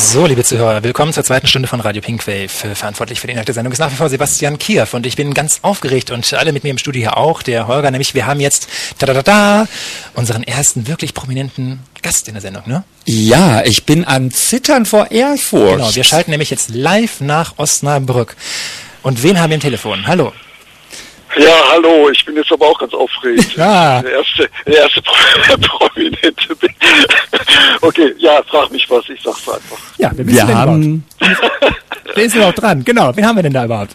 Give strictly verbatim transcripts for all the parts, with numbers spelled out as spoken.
So, liebe Zuhörer, willkommen zur zweiten Stunde von Radio Pinkwave. Verantwortlich für den Inhalt der Sendung ist nach wie vor Sebastian Kiew und ich bin ganz aufgeregt und alle mit mir im Studio hier auch, der Holger, nämlich wir haben jetzt ta -da -da -da, unseren ersten wirklich prominenten Gast in der Sendung, ne? Ja, ich bin am Zittern vor Ehrfurcht. Genau, wir schalten nämlich jetzt live nach Osnabrück. Und wen haben wir im Telefon? Hallo. Ja, hallo, ich bin jetzt aber auch ganz aufgeregt. Ja. Der erste, der erste Prominente bin. Okay, ja, frag mich was, ich sag's einfach. Ja, wir, wir haben... Wer ist überhaupt dran? Genau, wen haben wir denn da überhaupt?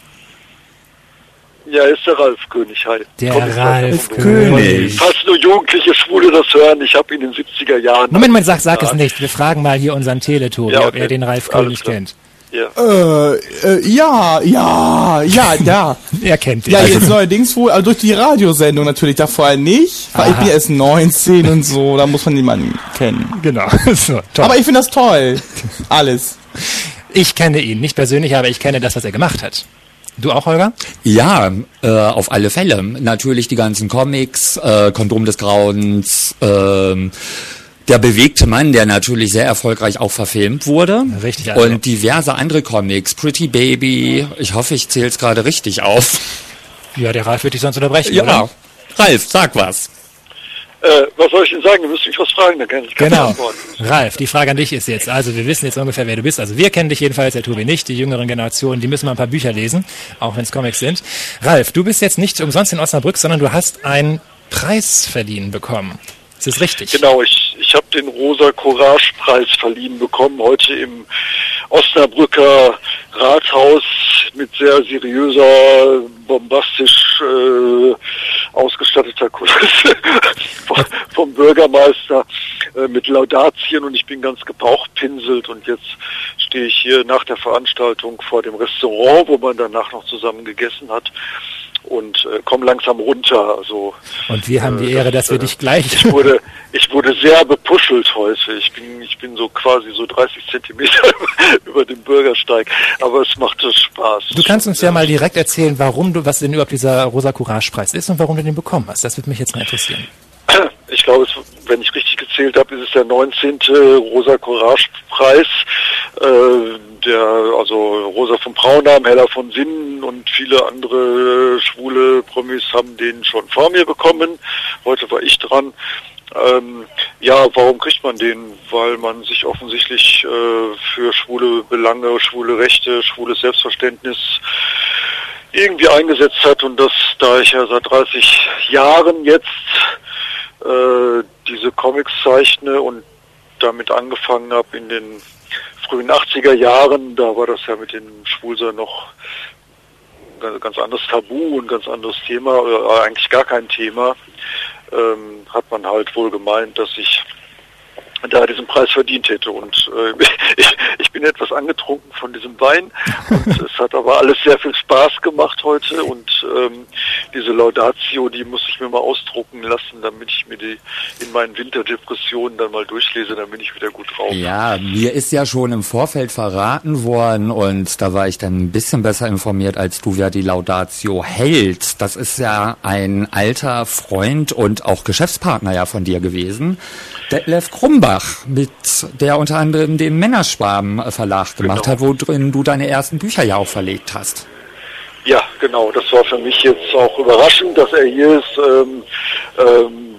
Ja, ist der Ralf König, hi. Der Komm, Ralf König. Falls nur jugendliche Schwule das hören, ich habe ihn in den siebziger Jahren... Moment mal, sag, sag es nicht. Wir fragen mal hier unseren Teletour, Ja, ob okay. er den Ralf Alles König klar. kennt. Ja. Äh, äh, ja, ja, ja, ja. Er kennt den. Ja, jetzt neuerdings wohl, also durch die Radiosendung natürlich, da vorher nicht, weil ich bin ja erst neunzehn und so, da muss man niemanden kennen. Genau. So, toll. Aber ich finde das toll. Alles. Ich kenne ihn, nicht persönlich, aber ich kenne das, was er gemacht hat. Du auch, Holger? Ja, äh, auf alle Fälle. Natürlich die ganzen Comics, äh, Kondom des Grauens, ähm, der bewegte Mann, der natürlich sehr erfolgreich auch verfilmt wurde. Richtig, also. Und diverse andere Comics, Pretty Baby, ich hoffe, ich zähle es gerade richtig auf. Ja, der Ralf wird dich sonst unterbrechen, Ja, oder? Ralf, sag was. Äh, was soll ich denn sagen? Du müsst mich was fragen, dann kann ich keine Genau. antworten. Ralf, die Frage an dich ist jetzt, also wir wissen jetzt ungefähr, wer du bist. Also wir kennen dich jedenfalls, der Tobi nicht. Die jüngeren Generationen, die müssen mal ein paar Bücher lesen, auch wenn es Comics sind. Ralf, du bist jetzt nicht umsonst in Osnabrück, sondern du hast einen Preis verliehen bekommen. Ist das richtig? Genau, ich, ich habe den Rosa Courage Preis verliehen bekommen, heute im Osnabrücker Rathaus mit sehr seriöser, bombastisch äh, ausgestatteter Kulisse vom, vom Bürgermeister äh, mit Laudatien und ich bin ganz gebauchpinselt und jetzt stehe ich hier nach der Veranstaltung vor dem Restaurant, wo man danach noch zusammen gegessen hat. Und äh, komm langsam runter. Also Und wir haben die Ehre, dass wir dich gleich... Ich wurde, ich wurde sehr bepuschelt heute. Ich bin, ich bin so quasi so dreißig Zentimeter über dem Bürgersteig. Aber es machte Spaß. Du kannst uns ja mal direkt erzählen, warum du, was denn überhaupt dieser Rosa Courage Preis ist und warum du den bekommen hast. Das würde mich jetzt mal interessieren. Ich glaube, es, wenn ich richtig gezählt habe, ist es der neunzehnte Rosa Courage Preis. Äh, der, also Rosa von Braunheim, Hella von Sinnen und viele andere schwule Promis haben den schon vor mir bekommen. Heute war ich dran. Ähm, ja, warum kriegt man den? Weil man sich offensichtlich äh, für schwule Belange, schwule Rechte, schwules Selbstverständnis irgendwie eingesetzt hat und das, da ich ja seit dreißig Jahren jetzt äh, diese Comics zeichne und damit angefangen habe in den frühen achtziger Jahren, da war das ja mit den Schwulsein noch ein ganz anderes Tabu und ganz anderes Thema, oder eigentlich gar kein Thema, ähm, hat man halt wohl gemeint, dass ich da diesen Preis verdient hätte und äh, ich, ich bin etwas angetrunken von diesem Wein und es hat aber alles sehr viel Spaß gemacht heute und ähm, diese Laudatio, die muss ich mir mal ausdrucken lassen, damit ich mir die in meinen Winterdepressionen dann mal durchlese, dann bin ich wieder gut drauf. Ja, mir ist ja schon im Vorfeld verraten worden und da war ich dann ein bisschen besser informiert als du, wer die Laudatio hält. Das ist ja ein alter Freund und auch Geschäftspartner ja von dir gewesen, Detlef Krumbach, mit der unter anderem den Männerschwarm Verlag gemacht Genau. hat, wo drin du deine ersten Bücher ja auch verlegt hast. Ja, genau, das war für mich jetzt auch überraschend, dass er hier ist. Ähm, ähm,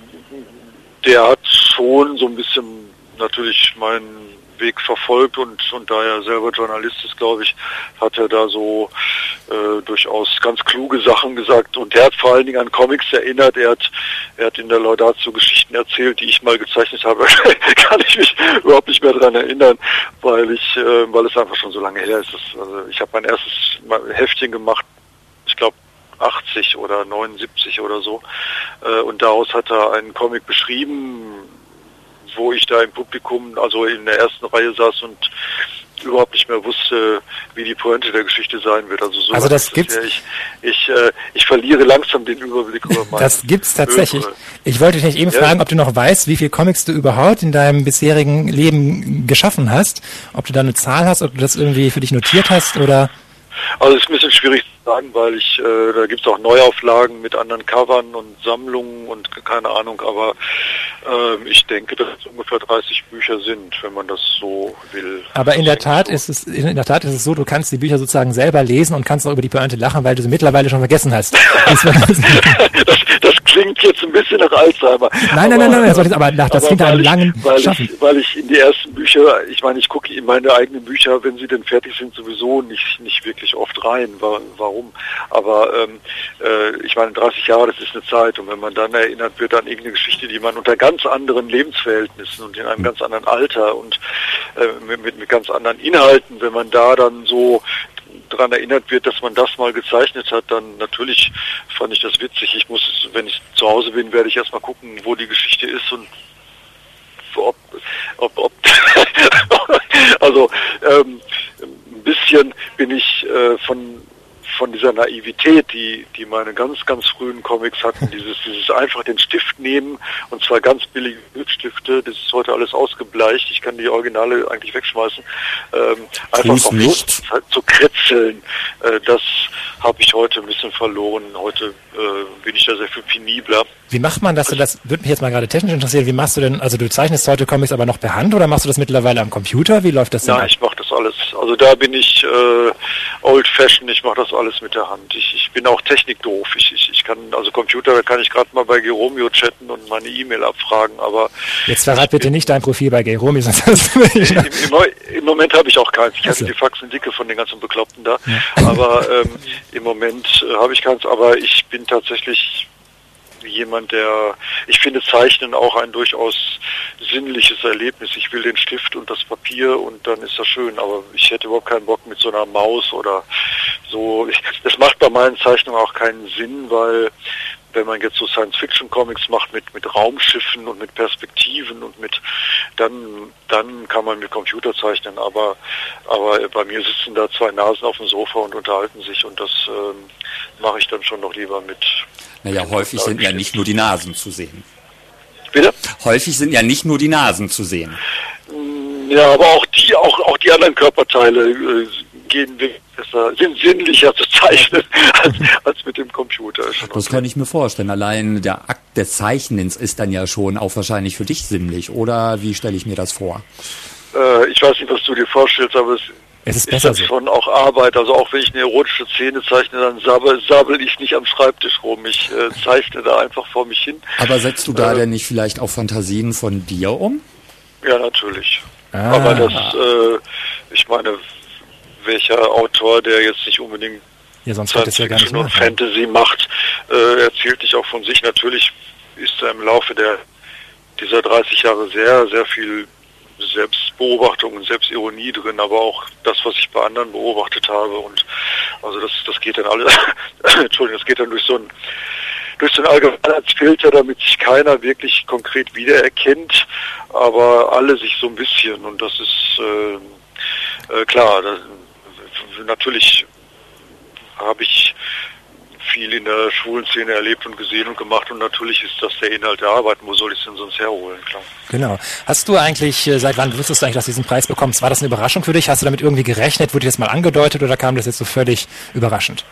der hat schon so ein bisschen natürlich meinen Weg verfolgt und, und da er selber Journalist ist, glaube ich, hat er da so äh, durchaus ganz kluge Sachen gesagt und er hat vor allen Dingen an Comics erinnert, er hat, er hat in der Laudatio Geschichten erzählt, die ich mal gezeichnet habe, kann ich mich überhaupt nicht mehr dran erinnern, weil ich, äh, weil es einfach schon so lange her ist. Also ich habe mein erstes Heftchen gemacht, ich glaube achtzig oder neunundsiebzig oder so äh, und daraus hat er einen Comic beschrieben, wo ich da im Publikum, also in der ersten Reihe saß und überhaupt nicht mehr wusste, wie die Pointe der Geschichte sein wird. Also, so Also das gibt's. Ich, ich, äh, ich verliere langsam den Überblick über meine Das gibt's tatsächlich. Höhere. Ich wollte dich eben Ja. fragen, ob du noch weißt, wie viele Comics du überhaupt in deinem bisherigen Leben geschaffen hast. Ob du da eine Zahl hast, ob du das irgendwie für dich notiert hast oder... Also es ist ein bisschen schwierig sagen, weil ich, äh, da gibt's auch Neuauflagen mit anderen Covern und Sammlungen und keine Ahnung, aber äh, ich denke, dass es ungefähr dreißig Bücher sind, wenn man das so will. Aber in der Tat ist es, in der Tat ist es so, du kannst die Bücher sozusagen selber lesen und kannst auch über die Pointe lachen, weil du sie mittlerweile schon vergessen hast. das, das klingt jetzt ein bisschen nach Alzheimer. Nein, nein, nein, nein, das war jetzt aber nach, das klingt nach einem langen weil Schaffen. Ich, weil ich in die ersten Bücher, ich meine, ich gucke in meine eigenen Bücher, wenn sie denn fertig sind, sowieso nicht, nicht wirklich oft rein. Warum? Aber ähm, äh, ich meine, dreißig Jahre, das ist eine Zeit, und wenn man dann erinnert wird an irgendeine Geschichte, die man unter ganz anderen Lebensverhältnissen und in einem ganz anderen Alter und äh, mit, mit, mit ganz anderen Inhalten, wenn man da dann so daran erinnert wird, dass man das mal gezeichnet hat, dann natürlich fand ich das witzig. Ich muss, wenn ich zu Hause bin, werde ich erstmal gucken, wo die Geschichte ist und ob, ob, ob also ähm, ein bisschen bin ich äh, von von dieser Naivität, die die meine ganz, ganz frühen Comics hatten, dieses dieses einfach den Stift nehmen, und zwar ganz billige Stifte, das ist heute alles ausgebleicht, ich kann die Originale eigentlich wegschmeißen, ähm, einfach auf Lust zu kritzeln, äh, das habe ich heute ein bisschen verloren. Heute äh, bin ich da sehr viel penibler. Wie macht man das? Also, das würde mich jetzt mal gerade technisch interessieren. Wie machst du denn, also du zeichnest heute Comics aber noch per Hand oder machst du das mittlerweile am Computer? Wie läuft das denn? Nein, ab? Ich mache das alles. Also da bin ich äh, old-fashioned, ich mache das alles mit der Hand. Ich, ich bin auch technikdoof. Ich, ich, ich kann, also Computer, da kann ich gerade mal bei Geromeo chatten und meine E-Mail abfragen, aber... Jetzt verrat bitte nicht dein Profil bei Geromeo. Im, im, Im Moment habe ich auch keins. Ich hatte die Faxen dicke von den ganzen Bekloppten da, ja. aber ähm, im Moment äh, habe ich keins, aber ich bin tatsächlich jemand, der, ich finde Zeichnen auch ein durchaus sinnliches Erlebnis. Ich will den Stift und das Papier und dann ist das schön, aber ich hätte überhaupt keinen Bock mit so einer Maus oder so. Ich, das macht bei meinen Zeichnungen auch keinen Sinn, weil wenn man jetzt so Science-Fiction-Comics macht mit mit Raumschiffen und mit Perspektiven und mit, dann dann kann man mit Computer zeichnen, aber aber bei mir sitzen da zwei Nasen auf dem Sofa und unterhalten sich, und das ähm, mache ich dann schon noch lieber mit. Naja, häufig sind ja nicht nur die Nasen zu sehen. Bitte? Häufig sind ja nicht nur die Nasen zu sehen. Ja, aber auch die auch auch die anderen Körperteile äh, gehen besser, sind sinnlicher zu zeichnen als, als mit dem Computer. Das okay. kann ich mir vorstellen. Allein der Akt des Zeichnens ist dann ja schon auch wahrscheinlich für dich sinnlich. Oder wie stelle ich mir das vor? Äh, ich weiß nicht, was du dir vorstellst, aber es, es ist, ist besser das so. schon auch Arbeit. Also auch wenn ich eine erotische Szene zeichne, dann sabbel, sabbel ich nicht am Schreibtisch rum. Ich äh, zeichne da einfach vor mich hin. Aber setzt du da äh, denn nicht vielleicht auch Fantasien von dir um? Ja, natürlich. Ah. Aber das, äh, ich meine, welcher Autor, der jetzt nicht unbedingt ja, sonst Science ja Fiction und Fantasy macht, äh, erzählt nicht auch von sich. Natürlich ist da im Laufe der dieser dreißig Jahre sehr, sehr viel Selbstbeobachtung und Selbstironie drin, aber auch das, was ich bei anderen beobachtet habe, und also das, das geht dann alles, Entschuldigung, das geht dann durch so ein durch so einen Allgemeinheitsfilter, damit sich keiner wirklich konkret wiedererkennt, aber alle sich so ein bisschen, und das ist äh, äh, klar, das, natürlich habe ich viel in der schwulen Szene erlebt und gesehen und gemacht, und natürlich ist das der Inhalt der Arbeit. Wo soll ich es denn sonst herholen? Klar. Genau. Hast du eigentlich, seit wann wusstest du eigentlich, dass du diesen Preis bekommst? War das eine Überraschung für dich? Hast du damit irgendwie gerechnet? Wurde dir das mal angedeutet oder kam das jetzt so völlig überraschend?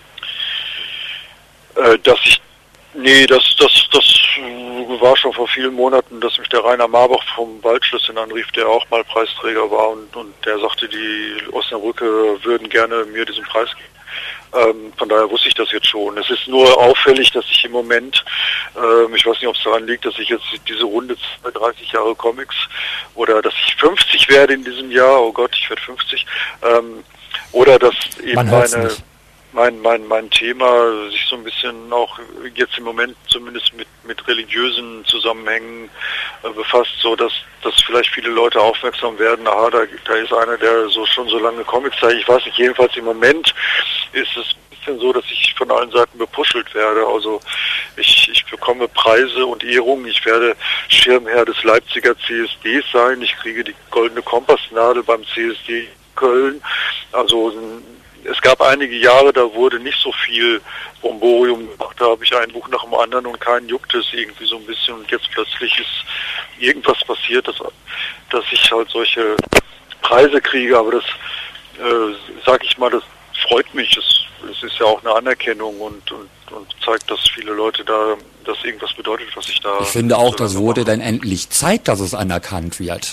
Äh, dass ich, nee, das, das, das war schon vor vielen Monaten, dass mich der Rainer Marbach vom Waldschlösschen anrief, der auch mal Preisträger war, und, und der sagte, die Osnabrücke würden gerne mir diesen Preis geben. Ähm, von daher wusste ich das jetzt schon. Es ist nur auffällig, dass ich im Moment, ähm, ich weiß nicht, ob es daran liegt, dass ich jetzt diese Runde dreißig Jahre Comics, oder dass ich fünfzig werde in diesem Jahr, oh Gott, ich werde fünfzig, ähm, oder dass eben meine, mein, mein, mein Thema sich so ein bisschen auch jetzt im Moment zumindest mit, mit religiösen Zusammenhängen äh, befasst, so dass, dass vielleicht viele Leute aufmerksam werden, aha, da, da ist einer, der so schon so lange Comics zeigt. Ich weiß nicht, jedenfalls im Moment ist es ein bisschen so, dass ich von allen Seiten bepuschelt werde. Also ich, ich bekomme Preise und Ehrungen. Ich werde Schirmherr des Leipziger C S Ds sein. Ich kriege die goldene Kompassnadel beim C S D Köln. Also es gab einige Jahre, da wurde nicht so viel Bromborium gemacht. Da habe ich ein Buch nach dem anderen und keinen juckt es irgendwie so ein bisschen. Und jetzt plötzlich ist irgendwas passiert, dass, dass ich halt solche Preise kriege. Aber das, äh, sag ich mal, das freut mich. Das es ist ja auch eine Anerkennung und, und, und zeigt, dass viele Leute da, dass irgendwas bedeutet, was ich da... Ich finde auch, das wurde mache. dann endlich Zeit, dass es anerkannt wird.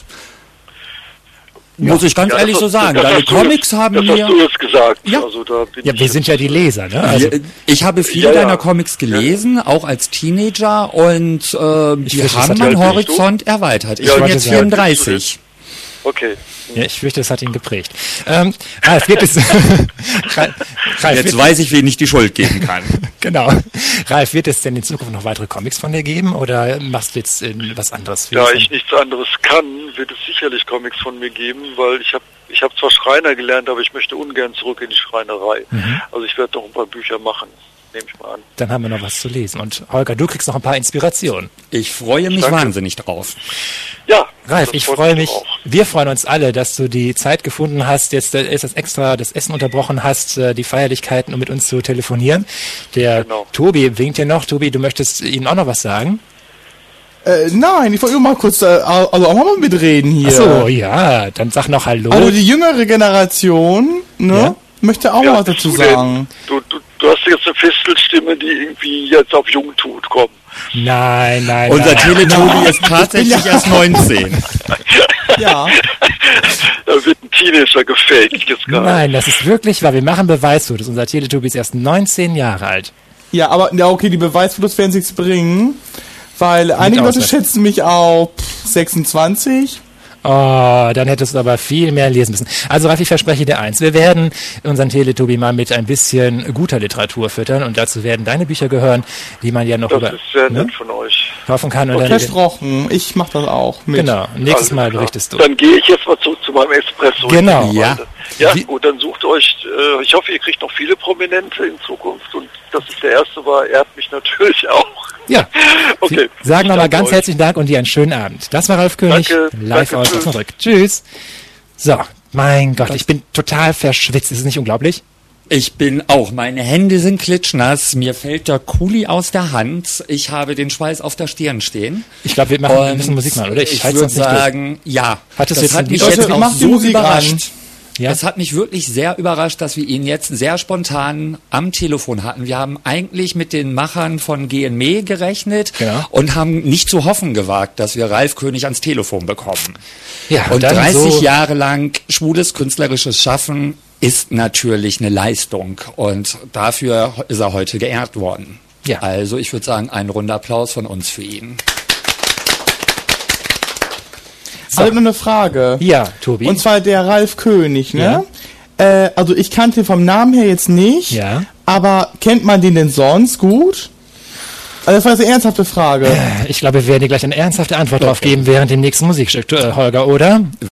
Muss ich ganz Ja, ehrlich das so hast- sagen. das Deine hast du Comics jetzt, haben das mir... hast du jetzt gesagt. Ja. Also da bin Ja, ich wir jetzt- sind ja die Leser, ne? Also, Ich habe viele Ja, ja. deiner Comics gelesen, auch als Teenager, und äh, die fürchte, das haben hat- meinen Wie alt bist du? Horizont erweitert. Ich Ja, bin ich jetzt wollte sagen, vierunddreißig. Okay. ja, ich fürchte, das hat ihn geprägt. Ähm, Ralf, wird es... Ralf, Ralf, Jetzt wird, weiß ich, wen ich die Schuld geben kann. genau. Ralf, wird es denn in Zukunft noch weitere Comics von dir geben oder machst du jetzt äh, was anderes? Da ich nichts anderes kann, wird es sicherlich Comics von mir geben, weil ich habe ich hab zwar Schreiner gelernt, aber ich möchte ungern zurück in die Schreinerei. Mhm. Also ich werde noch ein paar Bücher machen, nehme ich mal an. Dann haben wir noch was zu lesen. Und Holger, du kriegst noch ein paar Inspirationen. Ich freue mich Danke. wahnsinnig drauf. Ja, Ralf, das ich freut freue mich, auch. wir freuen uns alle, dass du die Zeit gefunden hast, jetzt äh, ist das extra das Essen unterbrochen hast, äh, die Feierlichkeiten, um mit uns zu telefonieren. Der Genau. Tobi winkt dir noch. Tobi, du möchtest ihnen auch noch was sagen? Äh, nein, ich wollte nur mal kurz, äh, also auch mal mitreden hier. Ach so, ja, dann sag noch Hallo. Also die jüngere Generation, ne, Ja. möchte auch Ja, was dazu bist du denn? sagen. Du, du, du hast jetzt eine Fistelstimme, die irgendwie jetzt auf jung tut, komm. Nein, nein, Unser nein. Teletubby ist tatsächlich erst neunzehn. Ja. Da wird ein Teenager gefaked jetzt gerade. Nein, das ist wirklich wahr. Wir machen Beweisfotos. Unser Teletubby ist erst neunzehn Jahre alt. Ja, aber, ja, okay, die Beweisfotos werden nichts bringen, weil einige Leute Auswahl. schätzen mich auf pff, sechsundzwanzig. Oh, dann hättest du aber viel mehr lesen müssen. Also Ralf, ich verspreche dir eins. Wir werden unseren Teletubby mal mit ein bisschen guter Literatur füttern und dazu werden deine Bücher gehören, die man ja noch Das über ist sehr ne, nett von euch. kaufen kann. Und dann, Versprochen, ich mach das auch mit. genau, nächstes Alles Mal klar. berichtest du. Dann gehe ich jetzt mal zurück zu meinem Espresso. Genau. Ja. Ja, Wie- gut, dann sucht euch, äh, ich hoffe, ihr kriegt noch viele Prominente in Zukunft und dass es der erste war, ehrt mich natürlich auch. Ja, Okay. Sie sagen Ich nochmal danke ganz euch. herzlichen Dank und dir einen schönen Abend. Das war Ralf König, Danke, live danke, aus tschüss. Osnabrück. Tschüss. So, mein Gott, ich bin total verschwitzt. Ist es nicht unglaublich? Ich bin auch, meine Hände sind klitschnass, mir fällt der Kuli aus der Hand, ich habe den Schweiß auf der Stirn stehen. Ich glaube, wir machen ein Und bisschen Musik mal, oder? Ich, halte würde sonst nicht durch. sagen, ja. Hattest du das jetzt hat ein mich Lied? jetzt Leute, auch macht die so Musik überrascht. an. Ja? Das hat mich wirklich sehr überrascht, dass wir ihn jetzt sehr spontan am Telefon hatten. Wir haben eigentlich mit den Machern von G N M E gerechnet Genau. und haben nicht zu hoffen gewagt, dass wir Ralf König ans Telefon bekommen. Ja, Und dann dreißig so- Jahre lang schwules künstlerisches Schaffen ist natürlich eine Leistung und dafür ist er heute geehrt worden. Ja. Also ich würde sagen, ein runder Applaus von uns für ihn. So. Also noch eine Frage. Ja, Tobi. Und zwar der Ralf König, ne? Äh, also ich kannte ihn vom Namen her jetzt nicht. Ja. Aber kennt man den denn sonst gut? Also das war jetzt eine ernsthafte Frage. Ich glaube, wir werden dir gleich eine ernsthafte Antwort drauf geben während dem nächsten Musikstück, äh, Holger, oder?